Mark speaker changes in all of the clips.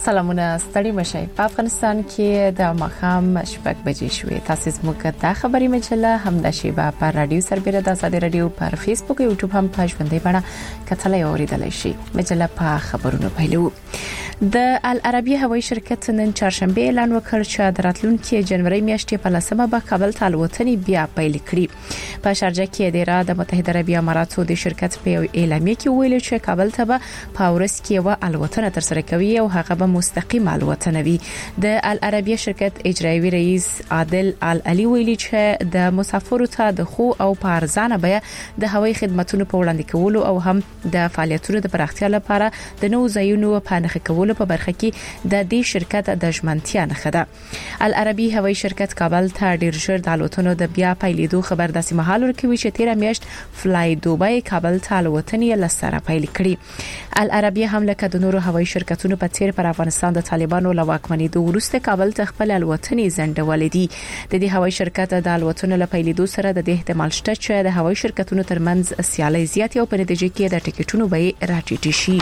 Speaker 1: سلامونه ستړي مشي په افغانستان کې د مخام شپږ بجې شوې تاسو زموږ د خبري مجله هم د شیبه پر رادیو سربېره د آزاد رادیو پر فیسبوک او یوټیوب هم په ژوندۍ بڼه کتلای اوریدلای شي. مجله په خبرونو پیلو. د العربیه هوایي شرکت نن چهارشنبه اعلان وکړ چې د راتلونکي جنوري میاشتې په لسمه به کابل ته الوتنې بیا پیل کړي. په شارجه کې د متحده عربی اماراتو د شرکت په اعلامیه کې ویل چې کابل ته به په ورځ کې و الوتنه تر سره کوي او هغه مستقیم الوتنه وی. د العربیه شرکت اجرایي رئیس عادل علي ویلي چې د مسافرو ته د خو او پارزانه بیا د هوایي خدماتو په وړاندې کولو او هم د فعالیتونو د پراختیا لپاره د نوو ځایونو په نخښه کولو په برخه کې د دې شرکت د ژمنتیا نښه ده. العربي هوایي شرکت کابل ته ډیر ژر د الوتنو د بیا پیلېدو خبر داسې مهال ورکوي چې 13 میاشت فلای دوبای کابل ته الوتنې لسره پیل کړي. العربي هم لکه د نورو هوایي شرکتونو په څیر پر افغانستان د طالبانو له واکمنۍ وروسته کابل ته خپل الوتنې زندولې دي. د دې هوایي شرکت د الوتنو له پیلېدو سره د دې احتمال شته چې د هوایي شرکتونو ترمنځ سیالي زیات او په نتیجه کې د ټیکټونو بیې راټیټ شي.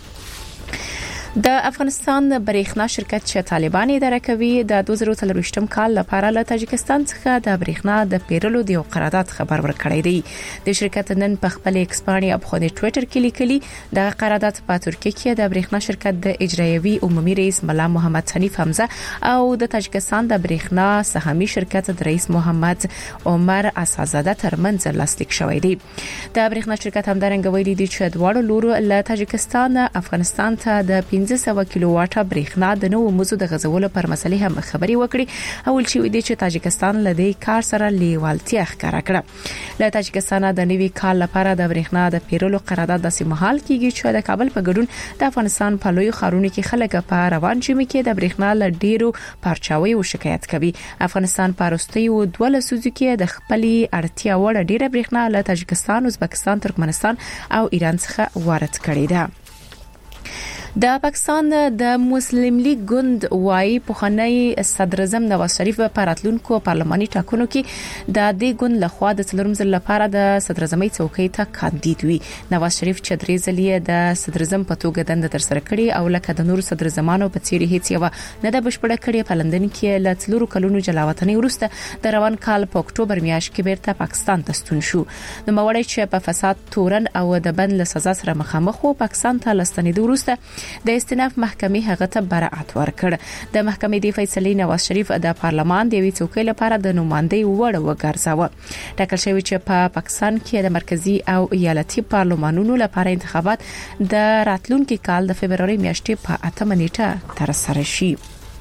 Speaker 1: د افغانستان برېښنا شرکت چې طالبان اداره کوي د 2023م کال لپاره له تاجکستان څخه د برېښنا د پیرلو د قرارداد خبر ورکړی دی. د شرکت نن په خپل ایکسپانی اپ خو د ټوئیټر کې لیکلي د قرارداد په ترکیه کې د برېښنا شرکت د اجرایوي عمومي رئیس ملا محمد حنیف حمزه او د تاجکستان د برېښنا سهامي شرکت د رئیس محمد عمر اساسزاده ترمنځ لاسلیک شوی دی. د برېښنا شرکت همدارنګه ویلي دی چې دواړو لورو له تاجکستان افغانستان ته د 1500 کیلو واټه برېښنا د نوو موضوع د غزولو پر مسلې هم خبري وکړي او چې ویدي چې تاجکستان له دې کار سره لیوالتیا ښکارا کړه. له تاجکستان د نوي کال لپاره د برېښنا د پیرلو قرارداد د سیمهال کېږي چې د کابل په ګډون د افغانستان په لوی خارونو کې خلک په روان جمی کې د برېښنا له ډیرو پارچاوي او شکایت کوي. افغانستان پاروستي او 12 سوزو کې د خپلې اړتیا وړ ډیره برېښنا له تاجکستان، ازبکستان، ترکمنستان او ایران څخه وارد کړي ده. د پاکستان د مسلم لیگ ګوند وايي پخوانی صدر اعظم نواز شریف په راتلونکو پارلماني ټاکنو کې د دې ګوند لخوا د څلورم ځل لپاره د صدر اعظمۍ څوکۍ ته کاندید وي. نواز شریف چې درې ځلې د صدر اعظم په توګه دنده تر سره کړې او لکه د نور صدر اعظمانو په څیر هیڅ یو نه د بشپړه کړې. په لندن کې له 4 کلونو جلاوطنۍ وروسته د روان کال په اکتوبر میاشت کې بیرته پاکستان ته ستون شو. نو موري چې په فساد، تورن او د بند له سزا سره مخامخ وو، پاکستان ته لستنېدو وروسته د استئناف محکمې هغه ته برائت ورکړ. د محکمې د فیصلې نواز شریف د پارلمان د وی څوکۍ لپاره د نمائندګۍ وړ وګرځاوه. ټاکل شوی چې په پاکستان کې د مرکزی او ایالتي پارلمانونو لپاره انتخابات د راتلونکي کال د فبرवरी میاشتې په 8 نیټه تر سره شي.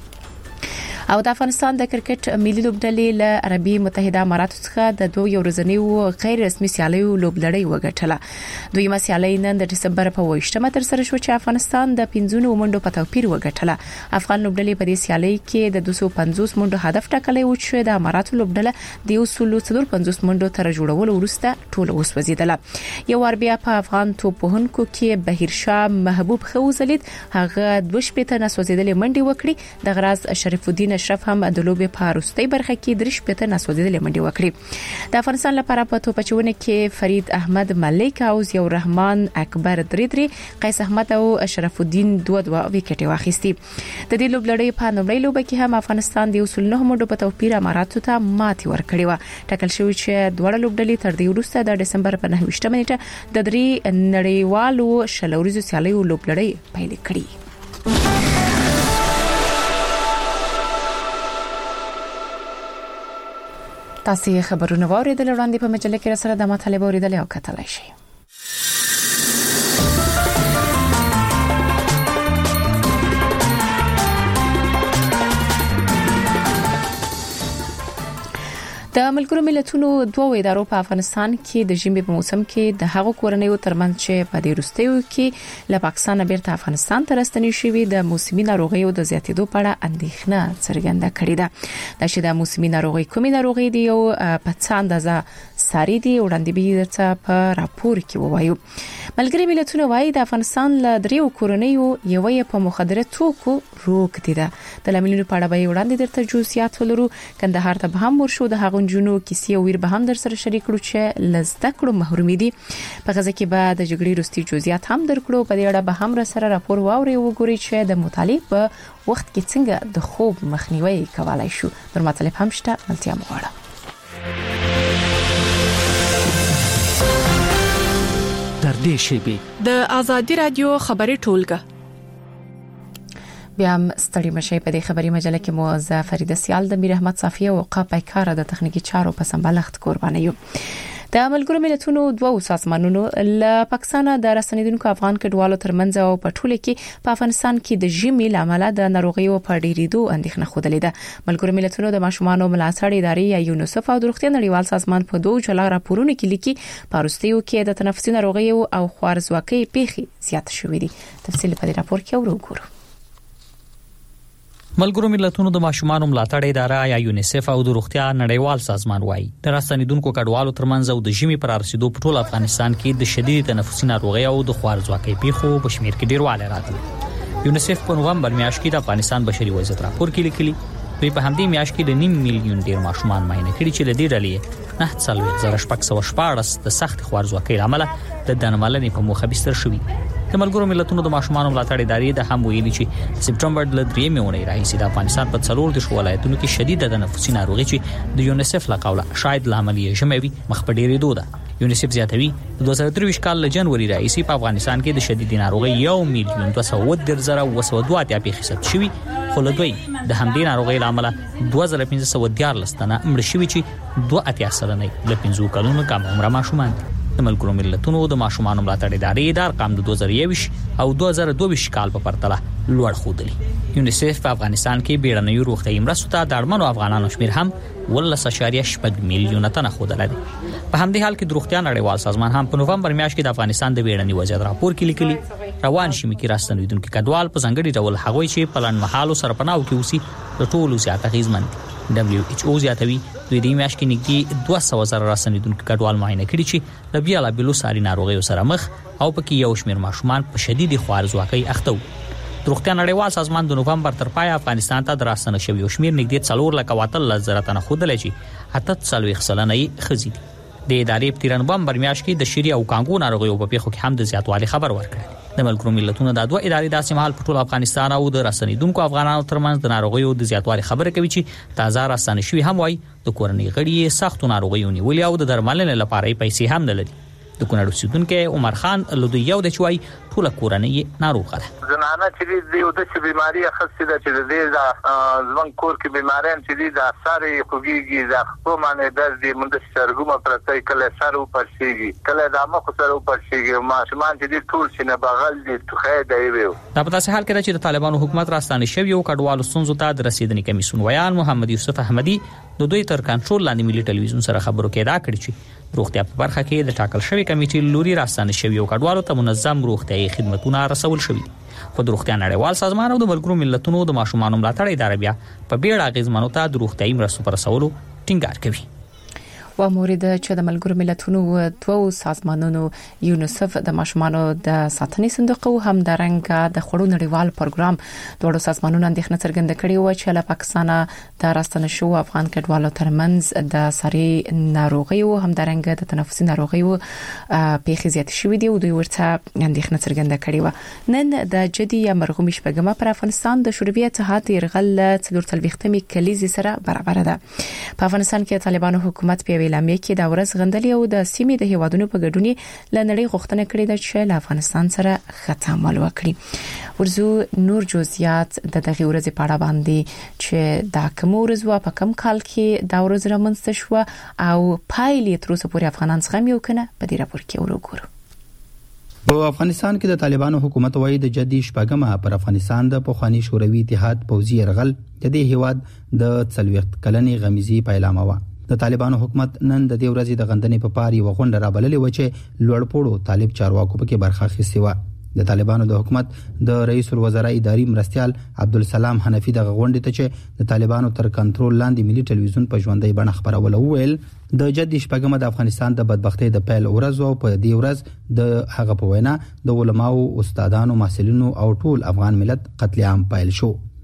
Speaker 1: او د افغانستان د کرکټ ملي لوبډلې له عربي متحده اماراتو څخه د 2 ورځنیو غیر رسمي سیالیو لوبلړۍ وګټله. دویمه سیالي نن د دسمبر په 28مه تر سره شو چې افغانستان د 15 منډو په توپیر وګټله. افغان لوبډلې په دې سیالي کې د 250 منډو هدف ټاکلی و چې د اماراتو لوبډله د 150 منډو تر جوړولو وروسته ټول وسوځیدله. یو اربیا په افغان توپوهونکو کې بهیر شاه محبوب خوزلید هغه 2 نسوځیدلې منډې وکړي. د غراز شریف الدین اشرف هم د لوبې په وروستۍ برخه کې 3 نسوځیدلې منډې وکړي. د افغانستان لپاره په توپچونه کې فرید احمد ملک او ضیاء الرحمن اکبر 3، قیس احمد او اشرف الدین 2 وکټې واخیستي. د دې لوبلړۍ په نومړۍ لوبه کې هم افغانستان د 9 منډو په توپیر اماراتو ته ماتې ورکړې و. ټاکل شوی چې دوه لوبډلې تر دې وروسته د دسمبر په 9مه نیټه د 3 نړیوالو شلوريزو سیالیو لوبلړۍ پیل کړي. تاسو خبرونه واوریدل وړاندې په مجله کې سره د مطالبه اوریدل او کتلای شئ. د ملګرو ملتونو دوه ادارو په افغانستان کې د ژمي په موسم کې د هغو کورنیو ترمنځ چې په دې وروستیو کې له پاکستان بیرته افغانستان ته راستنې شوي د موسمي ناروغیو د زیاتېدو په اړه اندېښنه څرګنده کړې ده. د شې د موسمي ناروغي کومې ناروغي دی او په څه اندازه ساري دی وړاندې به درته په راپور کې ووایو. ملګري ملتونه وايي د افغانستان له دریو کورنیو یوې په مخدره توکو روک دي. د لاملونو په اړه به وړاندې درته جزئیات ولرو. کندهار ته به هم ورشو. د هغو نجونو کیسې او ویر به هم در سره شریک کړو چې لزده کړو محرومي دي په غزه کې بعد د جګړې وروستي جزئیات هم درکړو په دې اړه به هم سره راپور واوري وګوري چې د مطالعه په وخت کې څنګه د خوب مخنیوي کولای شو در مطلب هم شته ملتیا مغواړه
Speaker 2: در دې شیبه
Speaker 3: د ازادي رادیو خبري ټولګه
Speaker 1: بیا هم ستړي مشي په دې خبري مجله کې مو فرید سیال د میر احمد صافیه او قاپای کار د تخنیکی چارو په سمبالښت قرباني یو د ملګرو ملتونو دوه سازمانونو له پاکستان د رسنیدونکو افغان کډوالو ترمنځ او په ټوله کې په افغانستان کې د ژمي لامل د ناروغیو په ډیریدو اندېښنه خوده لیده ملګرو ملتونو د ماشومانو ملاتړ ادارې یا یونیسف او د روغتیا نړیوال سازمان په دوه جلا راپورونو کې لیکي په روسیو کې د تنفسي ناروغیو او خوارزواکۍ پیښې زیات شوې دي تفصیل په دې راپور کې وګورئ
Speaker 2: ملګرو ملتونو د ماشومانو ملاتړ اداره یا یونیسف او د روغتیا نړیوال سازمان وایي د راستنیدونکو کډوالو ترمنځ او د ژمي پر رسیدو په ټول افغانستان کې د شدید تنفسي ناروغي او د خوارزواکۍ پیښو په شمیر کې ډیروالی راغلی یونیسف په نومبر میاشت کې د افغانستان بشري وضعیت راپور کې لیکلي په همدې میاشت کې د 9 میلیون ډیر ماشومان معاینه کړي چې د دې ډلې 9,614 د سخت خوارزواکۍ لامل د درملنې په موخه بستر شوي د ملګرو ملتونو د ماشومانو ملاتړ ادارې د هم ویلي چې سپټمبر د 3 میاشتې راهیسې د افغانستان په 4 د ولایتونو کې شدید تنفسي ناروغي چې د یونیسف له قوله شاید له عملیه ژموي مخ په ډیرېدو ده یونیسف زیاتوي د 2023 کال له جنوري راهیسې په افغانستان کې د شدید ناروغي 1,202,202 پیښې ثبت شوي خو له دوی د همدې ناروغي لامل 2514 تنه مړ شوي چې 2.8 له 15 کلونو کم عمر ماشومان دي د ملګرو ملتونو د ماشومانو ملاتړ ادارې د ارقام د 2021 او 2022 کال په پرتله لوړ ښودلي یونیسف په افغانستان کې بیړنیو روغتیايي مرستو ته د اړمنو افغانانو شمیر هم 13.8 میلیونه تنه ښودل دي په همدې حال کې د روغتیا نړیوال سازمان هم په نومبر میاشت کې د افغانستان د بیړني وضعیت راپور کې لیکلي روان شمي کې راستنیدونکو کډوال په ځنګړي ډول هغوی چې په لنډمهالو سرپناو کې اوسي د ټولو زیات اغیزمن دي WHO زیاتوي دوی د میاشت کې نږدې 200,000 راستنیدونکو کډوال معاینه کړي چې د بیلابیلو ساري ناروغیو سره مخ او پکې یو شمېر ماشومان په شدید خوارزواکۍ اخته وو د روغتیا نړیوال سازمان د نومبر تر پای افغانستان ته د راستنه شویو شمېر نږدې 4,14,000 تنه ښودلی چې 48 سلنه ښځې دي د ادارې په تیر نومبر میاشت کې د شری او کانګو ناروغیو په پیښو کې هم د زیاتوالي خبر ورکړ د ملګرو ملتونو د دوه ادارې داسې مهال په ټول افغانستان او د راستنیدونکو افغانانو ترمنځ د ناروغیو د زیاتوالي خبره کوي چې تازه راستنه شوی هم وایي د کورنۍ غړي سختو ناروغیو نیولې او د درملنې لپاره پیسې هم نه لري د کونړ اوسیدونکو عمر خان لودي یو د چوي ټول کورنۍ ناروغه ده
Speaker 4: زنانه چې د یو د بیماری خاصه ده چې د ځوان کور کې بیماران چې د اثر خوږیږي د خپلمانه درد مند سرګومه پرته کله سر او پرشيږي کله د مخ سر او پرشيږي ماشومان چې د ټول سینه بغل دي توخه دی ویو
Speaker 2: دا په تاسو حال کې چې د طالبانو حکومت راستانه شوی او کډوالو سنځو ته د رسیدنې کمیسون ویان محمد یوسف احمدی د دوی تر کنټرول لاندې ملي ټلویزیون سره خبرو کې دا کړی چې روغتیا په برخه کې د ټاکل شوی کمیټې لوري راستانه شوی او کډوالو ته منظم روغتیايي خدماتونه رسول شوی خو د روغتیا نړیوال سازمان او د ملګرو ملتونو د ماشومانو ملاتړ ادارې بیا په بیړه اغیزمنو ته د روغتیايي مرستو پر رسولو ټینګار کوي
Speaker 1: و مورد چې د ملګرو ملتونو دوه سازمانونو یونیسف د ماشومانو د ساتنې صندوق او هم د رنګ د خړو نړیوال پروګرام دوه سازمانونو اندېښنه څرګنده کړې و چې له پاکستان د راستنه شو افغان کډوالو ترمنځ د ساري ناروغي او هم د رنګ د تنفسي ناروغي او پیښې زیات شوې دي او دوی ورته اندېښنه څرګنده کړې و نن د جدي مرغومي شپږمه پر افغانستان د شوروي اتحاد يرغل 43مې کلیزې سره برابر ده په افغانستان کې طالبانو حکومت په اعلامیه کې دا ورځ غندلې او د سیمې د هیوادونو په ګډونی لنړۍ غوښتنه کړې ده چې له افغانستان سره ختمول وکړي ورزو نور جزئیات د دغه ورځې په اړه باندې چې دا کوم ورځ په کم کال کې دا ورځ رامنځته شو او پایلې تر اوسه پورې افغانان څنګه یو کنه په دې راپور کې وګورو
Speaker 5: په افغانستان کې د طالبانو حکومت وایي د جدي شپږمه پر افغانستان د پخوانی شوروي اتحاد پوځي يرغل د دې هیواد د 40 کلنې غمیزي پیلامه و د طالبانو حکومت نن د دې ورځې د غندنې په پاری وغونډه را بللې و چې لوړپوړو طالب چارواکو پکې برخه اخیستې و د طالبانو د حکومت د رئیس الوزرا اداري مرستيال عبدالسلام حنفي د غونډې ته چې د طالبانو تر کنټرول لاندې ملي ټلویزیون په ژوندۍ بڼه خبرول وویل د جدي شپږمه د افغانستان د بدبختۍ د پیل ورځ او په دې ورځ د هغه په وینا د علماو استادانو محصلینو او ټول افغان ملت قتل عام پیل شو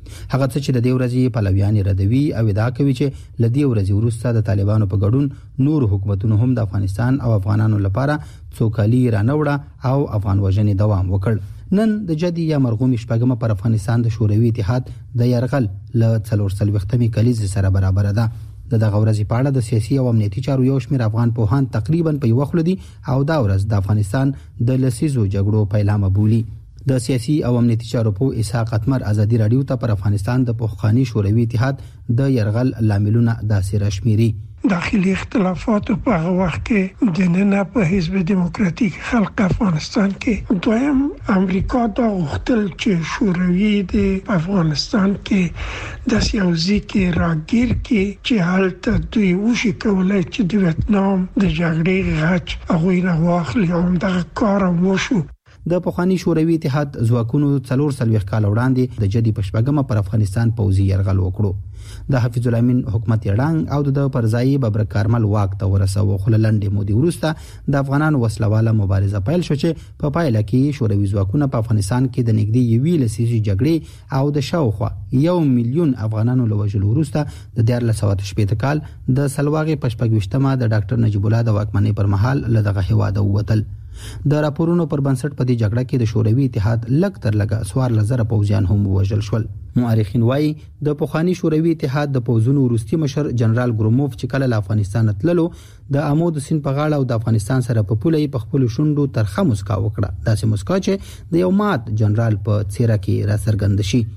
Speaker 5: هغه څه چې د دې ورځې پلویان ردوي او ادعا کوي چې لدی ورځې وروسته د طالبانو په ګډون نور حکومتونو هم د افغانستان او افغانانو لپاره څوکالي رانوړه او افغان وژنې دوام وکړ. نن د جدي یا مرغومي شپږمه پر افغانستان د شوروي اتحاد د يرغل ل 440 کلیز سره برابر ده. دغه ورځې په اړه د سیاسي او امنیتي چارو یو شمېر افغان پوهان تقریبا په یو خلدي او دا ورځ د افغانستان د لسیزو جګړو پیلامه بولي. د سیاسي او امنیتي چارو په اسحاق اتمر ازادي رادیو ته پر افغانستان د پخوانی شوروي اتحاد د يرغل لاملونه داسې راشميري.
Speaker 6: داخلي اختلافات په هغه وخت کې د نن په حزب دموکراتیک خلق افغانستان کې دویم امریکا دا غوښتل چې شوروي د افغانستان کې د سیاسي کې راګیر کې چې حالت دوی وشي کولای چې د ویتنام د جګړې غچ هغه نه واخلي او دا کار وشو.
Speaker 5: د پخوانی شوروي اتحاد ځواکونو 440 کال وړاندې د جدي پښپګمه پر افغانستان پوځي يرغل وکړو. د حفیظ الامین حکومت یړنګ او د پرځای ببر کارمل واک ته ورسوه خو لنډه مودې وروسته د افغانانو وسلواله مبارزه پیل شو چې په پایله کې شوروي ځواکونه په افغانستان کې د نږدې یوې لسیزې جګړې او د شاوخوا 1 میلیون افغانانو له وژلو وروسته د 1918 کال د سلواغې پښپګوشتمه د ډاکټر نجیب الله د واکمنۍ پر مهال له دغه هیواد ووتل. د راپورونو پر بنسټ په دې جګړه کې د شوروي اتحاد لږ تر لږه 14,000 پوځیان هم وژل شول. مؤرخین وایي د پخوانی شوروي اتحاد د پوځونو وروستي مشر جنرال ګروموف چې کله له افغانستان تللو د امود سیند په غاړه او د افغانستان سره په پوله په خپل شونډو ترخه مسکا وکړه. داسې مسکا چې د یو مات جنرال په څیره کې را څرګند شي.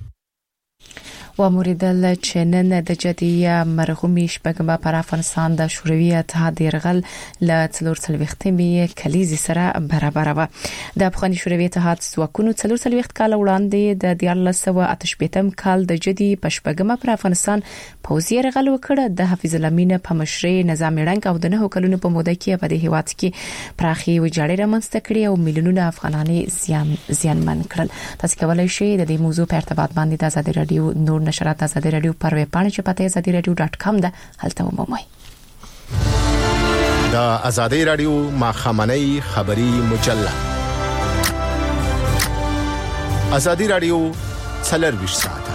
Speaker 1: وموریدل چې نن د جدي مرغومي شپږمه پر افغانستان د شوروي اتحاد يرغل ل 440 کلیز سره برابر و. د افغان شوروي اتحاد ځواکونو 440 کال وړاندې د 1918 کال د جدي پښپګمه پر افغانستان پوځي يرغل وکړ. د حفیظ الامین په مشرۍ نظام یړنګ او د 9 کلونو په موده کې په دې هیواد کې پراخي وجاړې رامنځته کړې او میلیونونه افغانان زیانمن کړل. تاسو کولای شئ د دې موضوع په ارتباط باندې د آزادي رادیو نور نشرات آزادي رادیو پر ویب پاڼه چې پته azadiradio.com ده هلته ومومئ.
Speaker 7: د آزادي رادیو ماخامنۍ خبری مجله آزادي رادیو 24 ساعت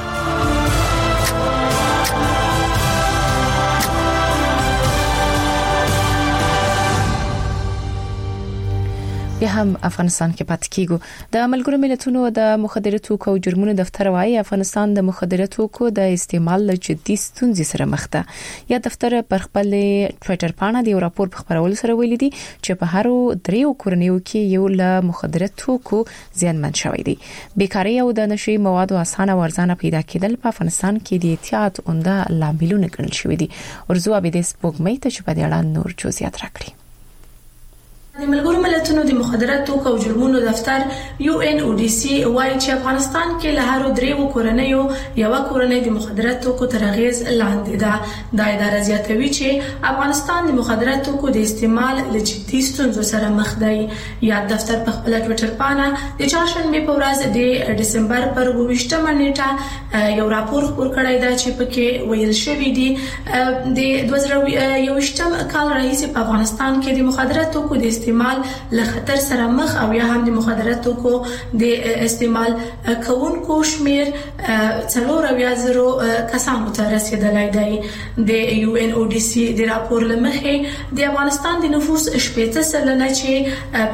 Speaker 1: هم افغانستان کې پاتې کیږو. د ملګرو ملتونو د مخدره توکو او جرمونو دفتر وايي افغانستان د مخدره توکو د استعمال له جدي ستونزې سره مخ ده. یا دفتر پر خپل ټوئیټر باندې د راپور په خبرولو سره ویلي دي چې په هر 3 کورنیو کې یو له مخدره توکو زیانمن شوی دی. بیکاری او د نشي موادو اسانه ورزانه پیدا کېدل په افغانستان کې د احتیاط اونده لاملونه ګڼل شوی دي. ورزو ابي د سپوږمۍ ته چې په دې اړه نور جزئیات راکړي.
Speaker 8: د ملګرو ملتونو د مخدره توکو او جرمونو دفتر UNODC وايي چې افغانستان کې له هر 3 کورنیو یو کورنۍ د مخدره توکو تر اغیز لاندې ده. د اداره زیاتوي چې افغانستان د مخدره توکو د استعمال له جدي ستونزو سره مخ دی. یا دفتر په خپل ټوئیټر باندې د چهارشنبه په ورځ د دسمبر پر 28 نیټه یو راپور خپور کړی دی چې پکې ویل شوی دی د 2021 کال راهیسې په افغانستان کې د مخدره توکو د استعمال له خطر سره مخ او یا هم د مخدره توکو د استعمال کوونکو شمیر 4,000 کسانو ته رسیدلی دی. د UNODC د راپور لمخې د افغانستان د نفوس 80% چې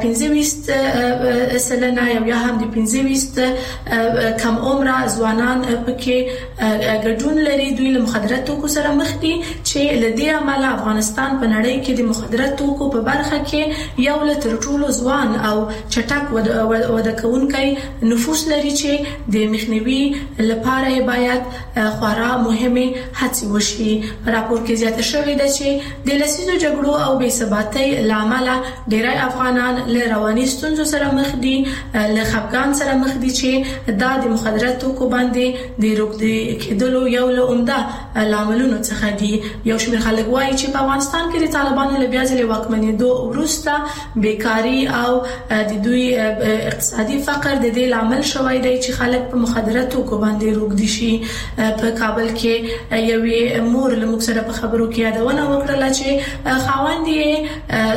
Speaker 8: 25% یا هم د 25 کم عمره ځوانان پکې ګډون لري. دوی له مخدره توکو سره مخ دي چې له دې عمله افغانستان په نړۍ کې د مخدره توکو په برخه کې یو له تر ټولو ځوان او چټک وده کوونکی نفوس لري چې د مخنیوي لپاره باید خورا مهمه هڅې وشي. راپور کې زیاته شوې ده چې د لسیزو جګړو او بې ثباتۍ لامل ډېری افغانان له رواني ستونزو سره مخ دي، له خپګان سره مخ دي چې د مخدره توکو باندې د روغتي کېدلو یو له عمده لاملونو څخه دي. یو شمېر خلک وایي چې په افغانستان کې د طالبانو له بیا ځلې واکمنېدو وروسته بیکاری او د دوی اقتصادي فقر د دې لامل شوی دی چې خلک په مخدره توکو باندې روږدي شي. په کابل کې یوې مور له موږ سره په خبرو کې یادونه وکړه چې خاوند یې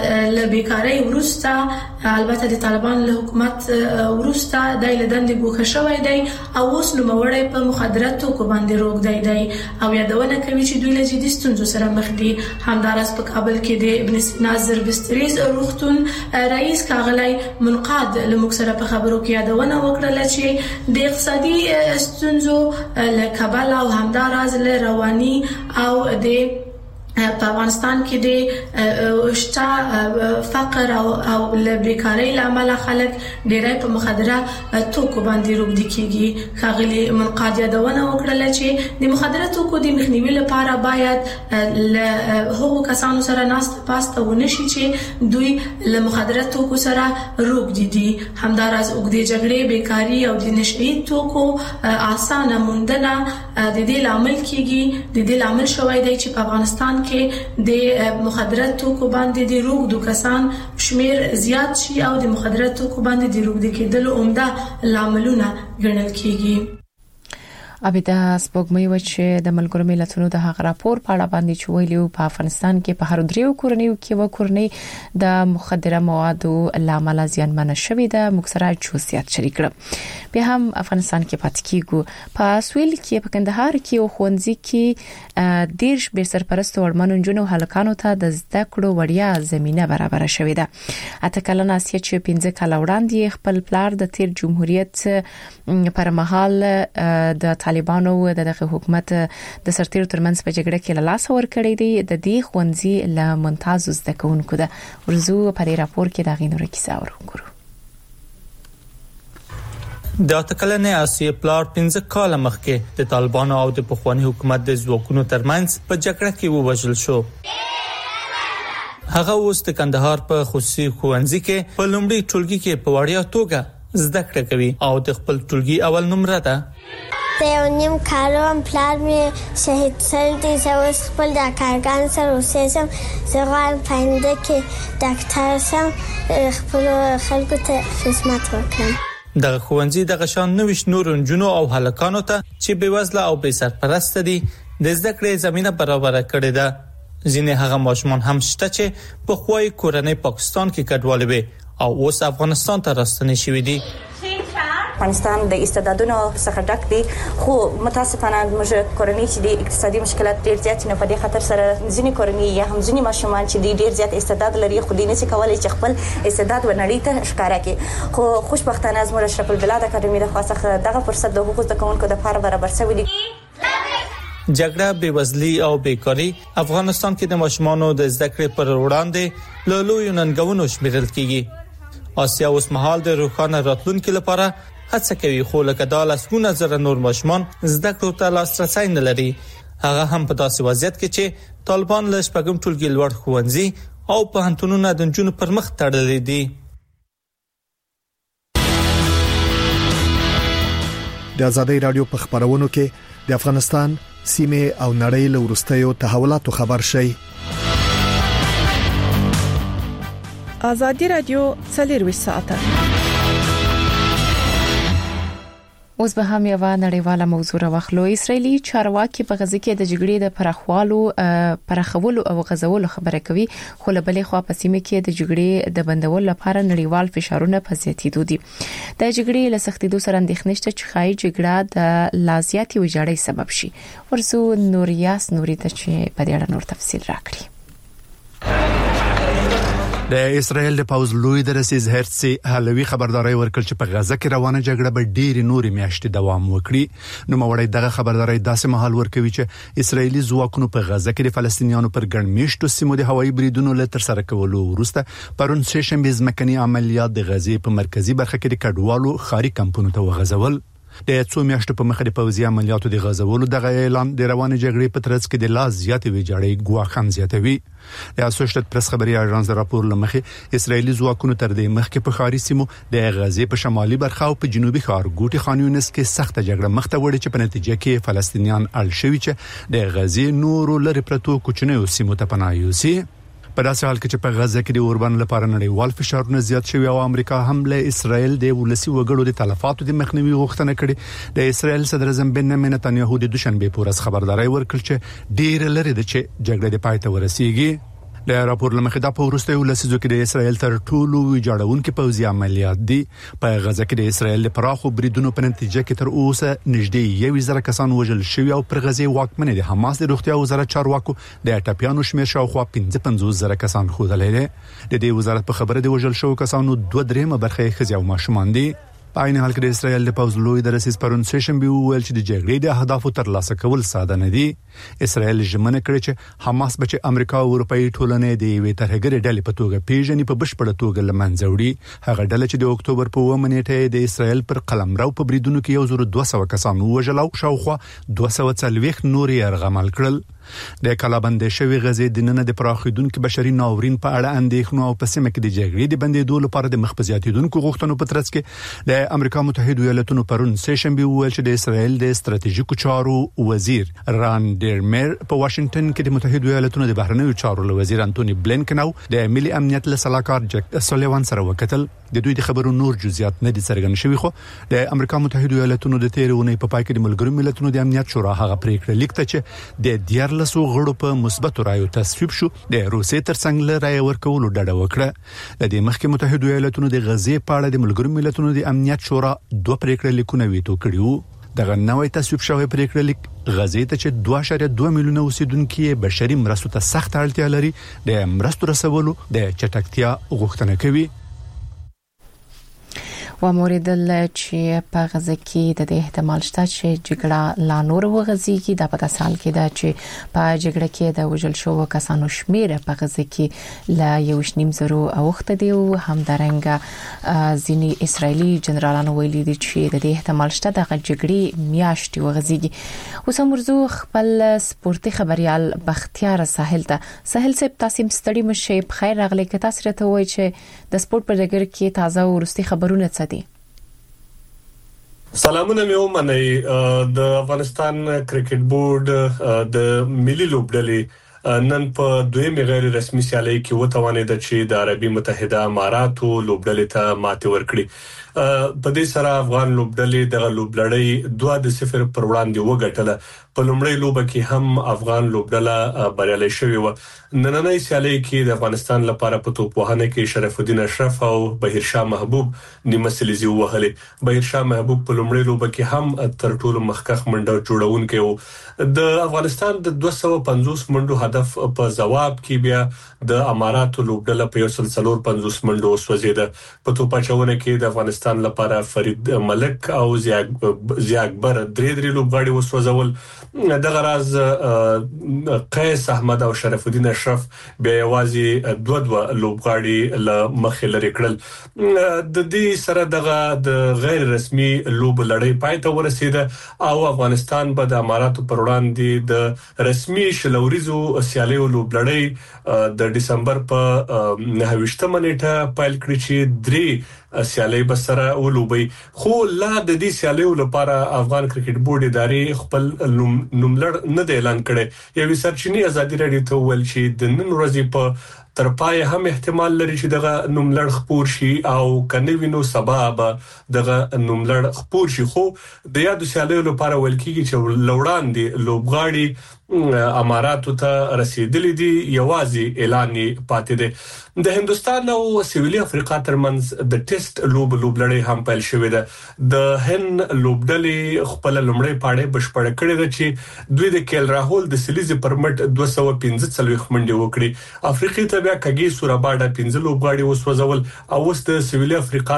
Speaker 8: له بیکاری ورسته البته د طالبان له حکومت ورسته د لدند ګوښه شوی دی او اوس نو موړی په مخدراتو کو باندې روغ دی او یادونه کوي چې دوی له جدي ستونزو سره مخ دي. همدارس په کابل کې د ابن سینا زربستریز روغتون رئیس کاغلی منقاد لمکسره په خبرو کې یادونه وکړه چې د اقتصادي ستونزو له کابل او همدارس له رواني او د په افغانستان کې د شته فقر او بیکاری لامل خلک ډېرای په مخدره توکو باندې روږدي کیږي. خاغلی منقاد یادونه وکړه چې د مخدره توکو د مخنیوي لپاره باید له هغو کسانو سره ناسته پاسته ونشي چې دوی له مخدره توکو سره روږدي دي. همدارس اوږدې جګړې بیکاری او د نشئی توکو اسانه موندنه د دې لامل کیږي. د دې لامل شوی دی چې په افغانستان کې د مخدرات توکو باندې د روغدو کسان شمیر زیات شي او د مخدرات توکو باندې د روغدي کېدل عمده لاملونه ګڼل کیږي.
Speaker 1: ابدا سپوږمۍ و چې د ملګرو ملتونو د هغه راپور په اړه باندې چې ویلو په افغانستان کې په هر دریو کورنیو کې و کورنۍ د مخدره موادو لامل زیانمن شوې ده. مکسره جوسیات شریک کړ. بیا هم افغانستان کې پات کیږي. په سویل کې په کندهار کې او خوندزي کې دیرش به سرپرست ورمنو جنو هلکانو ته د زده کړو وړیا زمينه برابر شوې ده. اته کلن اسیا چې 15 کال وړاندې خپل پلار د تیر جمهوریت پر مهال د طالبانو د حکومت د سرتیرو ترمنځ په جګړه کې له لاس ور کړی دی. د دې خوندزي له ممتاز زده کوونکو ده. ورزو په دې راپور کې دا غینور کیسه ورغورو.
Speaker 2: د اتکلنې اسیا پلار 15 کال مخکې د طالبانو او د پخوانی حکومت د ځواکونو ترمنځ په جګړه کې ووژل شو. هغه اوس د کندهار په خصوصي ښوونځي کې په لومړي ټولګي کې په وړیا توګه زده کړه کوي او د خپل ټولګي اول نمره ده.
Speaker 9: نیم کارم پلان می شهید سر دی زوس خپل د کارګان سره اوسېم. زه غواړم پاینده کې ډاکټر شم خپل خلکو ته خدمت وکړم.
Speaker 2: د ښوونځي د غشان نوښ نور جنو او هلکانو ته چې بېوزله او بې سرپرست دي د زده کړې زمينه برابر کړې ده. ځینې هغه ماشومان هم شته چې په خوای کورنۍ پاکستان کې کډوال وي او اوس افغانستان ته راستنې شوي دي.
Speaker 10: افغانستان د استعدادونو څخه ډک دی خو متاسفانه موږ کورنۍ چې د اقتصادي مشکلات ډیر زیات نه په دې خاطر سره ځینې کورنۍ یا هم ځینې ماشومان چې ډیر زیات استعداد لري خو دې نشي کولای چې خپل استعداد ونړۍ ته ښکارا کړي. خو خوشبختانه زموږ اشرف البلاد اکاډمي د خاصه دغه فرصت د حقوقو زدهکوونکو لپاره برابر شوی دی.
Speaker 2: جګړه بېوزلي او بیکاری افغانستان کې د ماشومانو د زده کړې پر وړاندې له لویو ننګونو شمیرل کیږي. آسیا اوس مهال د روښانه راتلونکو لپاره هڅه کوي خو لکه د لاسګونه زره نور ماشومان زده کړو ته لاسرسي نه لري. هغه هم په داسې وضعیت کې چې طالبان له شپږم ټولګي لوړ ښوونځي او پوهنتونونو د جنونو پر مخ تړلې دي.
Speaker 11: د آزادۍ رادیو په خبرونو کې د افغانستان سیمه او نړۍ له ورستیو تحولاتو خبر شي.
Speaker 3: آزادۍ رادیو 24 ساعته.
Speaker 1: اوس به هم یو نړیواله موضوع راوخلو. اسرایلی چارواکي په غزه کې د جګړې د پرخولو او غزولو خبره کوي خو له بلې خوا په سیمه کې د جګړې د بندولو لپاره نړیوال فشارونه په زیاتېدو دي. د جګړې له سختېدو سره اندېښنه شته چې خای جګړه د لازیاتي وجړې سبب شي. ورسو نوریاس نوري ته چې په دې اړه نور تفصیل راکړي.
Speaker 12: د اسرائیل د پوز لوی درسیز هرڅي حلوي خبرداري ورکړ چې په غزه کې روانه جګړه به ډېری نوري میاشتې دوام وکړي. نو موړی دغه خبرداري داسې مهال ورکوي چې اسرائیلي ځواکونو په غزه کې د فلسطینیانو پر ګڼ میشتو سیمو د هوایي بریدونو له تر سره کولو وروسته پرون سه شنبه ځمکني عملیات د غزې په مرکزی برخه کې د کډوالو خاري کمپونو ته وغځول. د څو میاشتو په مخه د پوځي عملیاتو د غزولو دغه اعلان د روانه جګړې په ترڅ کې د لاس زیاتې ویجاړۍ ګواښ هم زیاتوي. د اسوسییټډ پریس خبري اژانس د راپور لمخې اسرایلی ځواکونو تر دې مخکې په خاري سیمو د غزې په شمالي برخه او په جنوبي ښار ګوټي خان یونس کې سخت جګړه مخته وړي چې په نتیجه کې فلسطینیان اړ شوي چې د غزې نورو لري پرتو کوچنیو سیمو ته پناه یوسي. په داسې حال کې چې په غزه کې د اوربان لپاره نړیوال فشارونه زیات شوي او امریکا هم له اسرائیل د ولسی وګړو د تلفاتو د مخنیوي غوښتنه کړې. د اسرائیل صدر اعظم بنیامین نتنیاهو د دوشنبه پورس خبرداري ورکړ چې ډیر لري د چې جګړه د پای ته ورسیږي. د راپور لمخې د پورستیو لسیزو کې د اسرایل تر ټولو ویجاړونکو پوځي عملیات دي په غزه کې د اسرایل د پراخو بریدونو په نتیجه کې تر اوسه نږدې 1000 کسان وژل شوي او پر غزه واکمن د حماس د روغتیا وزارت چارواکو د ټاپیانو شمیر شاوخوا 55,000 کسان خوذلې دي د دې وزارت په خبره د وژل شوو کسانو 2/3 برخه خزي او ماشومان دي په عین حال کې د اسرایل د پوځ لوی درسیز پرون سیشن به ویل چې د جګړې د اهدافو ترلاسه کول ساده نه دي. اسرایل ژمنه کړې چې حماس به چې امریکا او اروپאי ټولنې د وی ترهګر ډلې په توګه پیژني په بشپړه توګه لمنځه وړي. هغه ډله چې د اکتوبر په 1 نیټه د اسرایل پر قلمرو په بریدونو کې 1200 کسان وژل او شاوخوا 240 نور یې ارغمل کړل. د کلابند شوی غزې د نن د پراخیدونکو بشري ناورین په اړه اندېښنو او په سیمه کې د جګړې د بندیدو لپاره د مخبزياتیدونکو غوښتنو په ترڅ کې د امریکا متحده ایالاتونو پرون سیشن به ویل چې د اسرایل د ستراتیژیکو چارو وزیر ران ډیرمر په واشنگټن کې د متحده ایالاتونو د بهرنیو چارو وزیر انټونی بلینکن او د ملي امنیت له سلاکار جک سولیوان سره وکتل. د دوی د خبرو نور جزئیات نه دي څرګند شوي خو د امریکا متحده ایالاتونو د تیرونې په پای کې د ملګرو ملتونو د امنیت شورا هغه پریکړه لیکته چې د 14 غړو په مثبت رایو تصویب شو د روسیې ترڅنګ له رای ورکولو ډډه وکړه. د دې مخکې متحده ایالاتونو د غزې په اړه د ملګرو ملتونو د امنیت شورا 2 پریکړه لیکونه ویتو کړیو. دغه نوې تصویب شوی پریکړه لیک غزې ته چې 2.2 میلیونه اوسیدونکو بشري مرستو ته سخت اړتیا لري د مرستو رسولو د چټکتیا غوښتنه کوي.
Speaker 1: وموریدل چې په غزه کې د احتمال شته چې جګړه لا نور وغځيږي د په سال کې دا چې په جګړه کې د وژل شوو کسانو شمیر په غزه کې لا 1.5 اوخته دی او همدارنګه ځینی اسرایلی جنرالانو ویلي دي چې د احتمال شته د جګړې میاشتې وغځيږي. اوس موضوع خپل سپورتي خبريال بختیار ساحل صاحب تاسو ستړي مشه بخیر راغلی که تاسو راته وایي چې د سپورت په ډګر کې تازه ورستي خبرونه څه دي؟
Speaker 13: سلامونه مې ومنئ. د افغانستان کرکټ بورډ د ملي لوبډلې نن په دویمه غیر رسمي سیالي کې وتوانید چې د عربي متحده اماراتو لوبډلې ته ماته ورکړي. په دې سره افغان لوبډلې د لوبلړۍ 2-0 پر وړاندې وګټله. په لومړۍ لوبه کې هم افغان لوبډله بریالي شوې و. نننۍ سیالي کې د افغانستان لپاره په توپ وهنه کې شرف الدین اشرف او بهیر شاه محبوب نیمه سلیزي وهلې. بهیر شاه محبوب په لومړۍ لوبه کې هم تر ټولو مخکخ منډه جوړونکی و. د افغانستان د 250 منډو هدف په جواب کې بیا د اماراتو لوبډله په 150 منډو وسوځیده. په توپ اچونه کې د افغانستان لپاره فرید ملک او ضیا اکبر درې لوبغاړي وسوځول. دغه راز قیس احمد او شرف الدین اشرف بیا یوازې 2 لوبغاړي له مخې لري کړل. د دې سره دغه د غیر رسمي لوب لړۍ پای ته ورسیده او افغانستان به د اماراتو پر وړاندې د رسمي شلوريزو سیالیو لوب لړۍ د دسمبر په 29 نیټه پیل کړی چې 3 سیالي بسره ولوبي. خو لا د دې سیالیو لپاره افغان کرکټ بورډ ادارې خپل نوملړ نه اعلان کړي. یو سرچینی ازادي راډیو ته ویل چې د نن ورځې په تر پای هم احتمال لري چې دغه نوملړ خپور شي او کنه وینو سبب دغه نوملړ خپور شي. خو د یاد سیالیو لپاره ویل کیږي چې لوړاندې لوبغاړي اماراتو ته رسیدلې دي. یوازې اعلان پاتې دی. د هندستان او سویلي افریقا ترمنځ د ټیسټ لوبلړۍ هم پیل شوې ده. د هند لوبډلې خپل لومړی پاړې بشپړ کړې ده چې دوی د کیل راهول د سلیزي پرمټ 215 منډي وکړي. افریقا ته بیا کګي سوراباډا 15 لوبغاړي وسوځول او اوس د سویلي افریقا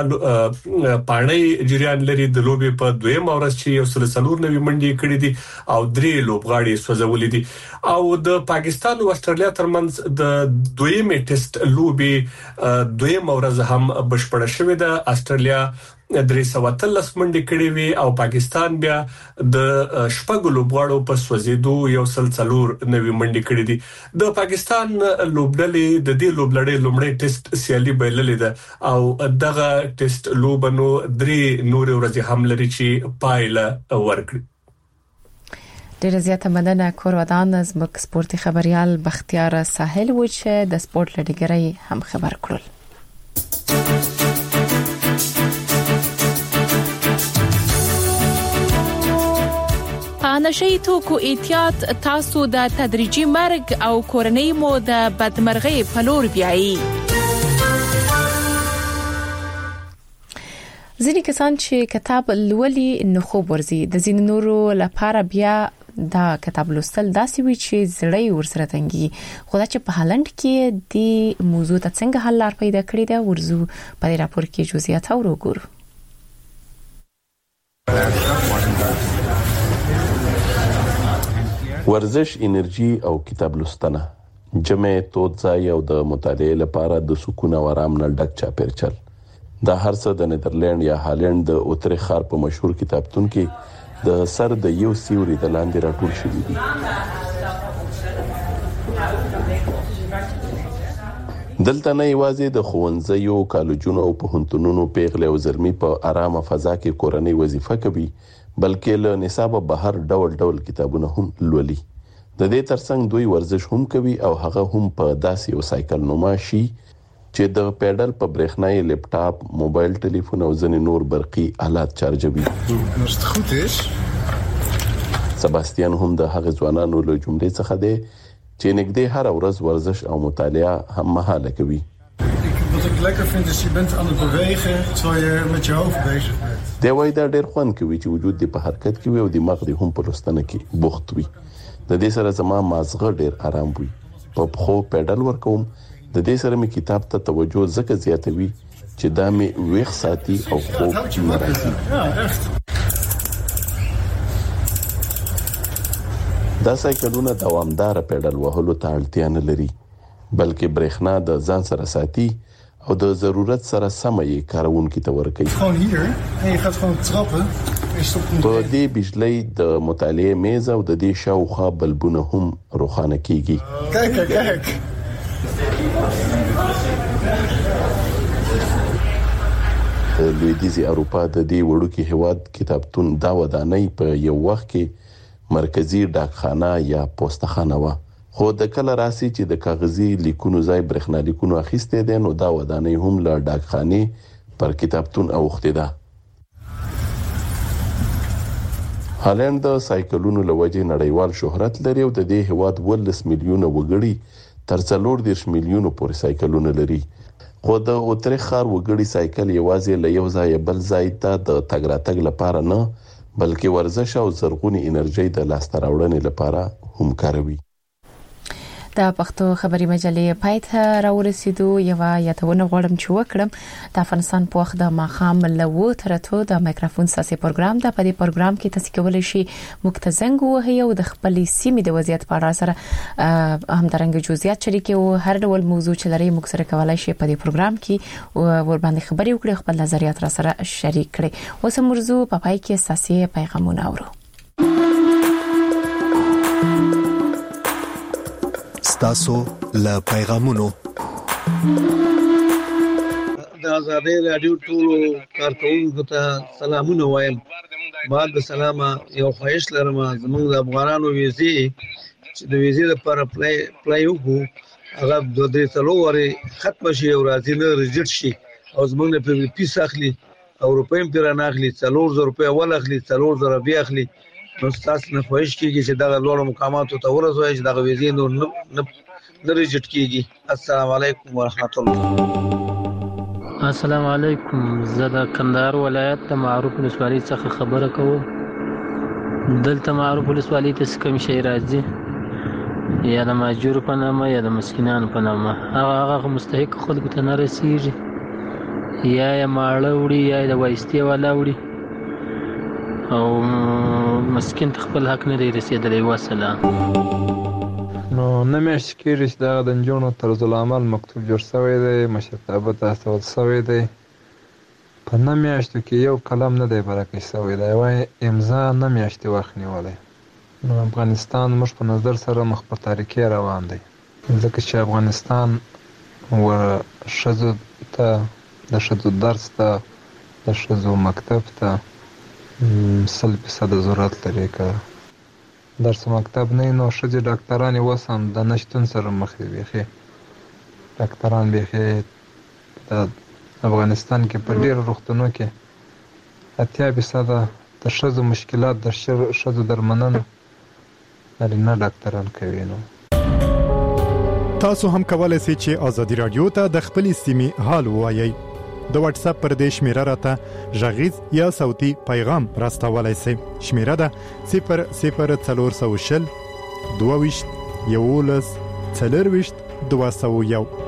Speaker 13: پاړې جریان لري. د لوبې په دویمه ورځ چې 194 منډي کړې دي او 3 لوبغاړي سوځولې دي. او د پاکستان او استرالیا ترمنځ د دویمه ټیسټ لوبې دویمه ورځ هم بشپړه شوې ده. استرالیا 313 منډي کړې وي او پاکستان بیا د شپږ لوبغاړو په سوځېدو 149 منډي کړې دي. د پاکستان لوبډلې د دې لوبلړۍ لومړی ټیسټ سیالي بایللې ده او دغه ټیسټ لوبنو 3 نور ورځې هم لري چې پایله ورکړي.
Speaker 1: ډیره زیاته مننه کور ودان زموږ سپورتي خبريال بختیار ساحل و چې د سپورت لړګرۍ هم خبر کړل.
Speaker 3: نشئی توکو احتیاط تاسو د تدریجي مرګ او کورنۍ مو د بدمرغۍ په لور بیایي.
Speaker 1: ځینې کسان چې کتاب لولي نو خوب ورزي د ځینې نورو لپاره بیا دا کتاب لوستل داسې وي چې زړی ورسره تنګي. خدای چې په هالند کې د موضوع ته څنګه حل لار پیدا کړی دا ورزو په راپور کې جزئیات وګورو.
Speaker 14: ورزش، انرژي او کتاب لوستنه جمع توځای او د مطالعې لپاره د سکون او آرام نه ډک چاپیرچل. دا هر څه د نیدرلند یا هالند د اوترې ښار په مشهور کتابتون کې د سر د یو سیوري د لاندې راټول شوی دي. دلته نه یوازې د ښوونځیو، کالجونو او پوهنتونونو پیغلې او زلمي په آرامه فضا کې کورنۍ وظیفه کوي، بلکې له نصاب بهر ډول ډول کتابونه هم لولي. د دې ترڅنګ دوی ورزش هم کوي او هغه هم په داسې یو سایکل نوما شي چې د پیډل په برېښنايي لپټاپ، موبایل ټلیفون او ځینې نور برقي آلات چارجوي. سباستیان هم د هغه ځوانانو له جملې څخه دی چې نږدې هر ورځ ورزش او مطالعه هم مهاله کوي.
Speaker 15: Wat ik lekker vind is je bent aan het bewegen terwijl je met je hoofd bezig bent.
Speaker 14: دی وای دا ډېر خوند کوي چې وجود دې په حرکت کې وي او دماغ دې هم په لوستنه کې بوخت وي. د دې سره زما مازغه ډېر آرام وي. په خو پیډل ورکوم. د دې سره مې کتاب ته توجه ځکه زیاتوي چې دا مې ویښ ساتي او خوب نه راځي. دا سایکلونه دوامدار پیډل وهلو ته اړتیا نه لري، بلکې برېښنا د ځان سره ساتي او د ضرورت سره سم یې کارونکو ته ورکوي. په دې بجلی د مطالعې میز او د دې شاوخوا بلبونه هم روښانه کیږي. لویدیځي اروپا د دې وړوکی هیواد کتابتون دا ودانۍ په یو وخت کې مرکزی ډاکخانه یا پوسټخانه و، خو د کله راسي چې د کاغذي لیکونو ځای برېښنا لیکونو اخیسته دي نو دا ودانۍ هم له ډاکخانه پر کتابتون اوخته ده. هالند د سایکلونو لوجه نړیوال شهرت لري او د دې هیواد 12 میلیونه وګړي تر 40 میلیونه پورې سایکلونه لري. خو د اوترې ښار وګړي سایکل یوازې له یو ځای بل ځای ته د تګ راتګ لپاره نه، بلکې ورزش او زرغونی انرژي د لاسته راوړنې لپاره هم کاروي.
Speaker 1: د پښتو خبري مجلې پایته راورسېدو. یو یادونه غواړم چې وکړم د افغانستان په وخت د ماخام لوو ترته د مایکروفون ساسي پروګرام د په دې پروګرام کې تاسو کولای شئ مکتزنګ وهي او د خپلې سیمې د وضعیت په اړه سره هم درنګ جزئیات شریک او هر ډول موضوع چې لري موږ سره کولای شئ په دې پروګرام کې ور باندې خبري وکړي، خپل نظریات را سره شریک کړئ. اوس موضوع په پای کې ساسي پیغامونه اورو.
Speaker 11: ستاسو له پیغامونو
Speaker 16: د آزادۍ رادیو ټول کارکونکو ته سلامونه وایم. بعد د سلامه یو خواهش لرم زموږ د افغانانو ویزې چې د ویزې لپاره اپلای وکړو هغه د 3 ورځې ختم شي او راځي نه ریجیکټ شي او زموږ نه پیس اخلي او روپۍ هم پیران اخلي 4000 روپۍ اول اخلي 4000 بیا اخلي. نو تاسو نه خوښ کیږي چې دا لوړ مقاماتو ته ورسوي چې دا ویزې نور نه ریجیکټ کیږي. السلام علیکم ورحمت الله.
Speaker 17: السلام علیکم. زه د کندهار ولایت د معروف ولسوالۍ څخه خبره کوم. دلته معروف ولسوالۍ ته کوم شي راځي یا د ماجور په نامه یا د مسکینانو په نامه هغه مستحق خلکو ته نه رسیږي، یا ماړه وړي یا د وایستي والا وړي او مسکین خپل حق نه لري رسیدلی. وسلام.
Speaker 18: نو نمیاشت کېږي چې دا د نجونو طرز العمل مکتوب جوړ شوی دی، مشرتابه ته استول شوی دی، په نمیاشتو کې یو قلم نه دی برکه شوی دی، وای امضا نمیاشتې وخت نیولی. نو افغانستان موږ په نظر سره مخ په تاریکۍ روان دی، ځکه چې افغانستان ښځو ته د ښځو درس ته د ښځو مکتب ته 100% ضرورت لري. که درس مکتب نه نو ښځې ډاکټران اوس هم د نشتون سره مخ دي. بیخي ډاکټران بیخي د افغانستان کې په ډېرو روغتونو کې 80% د د شذو مشکلات د شذو درمننه نارینه ډاکټران کوي. نو
Speaker 11: تاسو هم کولای شئ چې ازادي رادیو ته د خپل سیمې حال ووایي. د واتس اپ پر دې شمیره راته ژغیز یا صوتي پیغام راستولای شئ. شمیره ده 00420 22 11 201.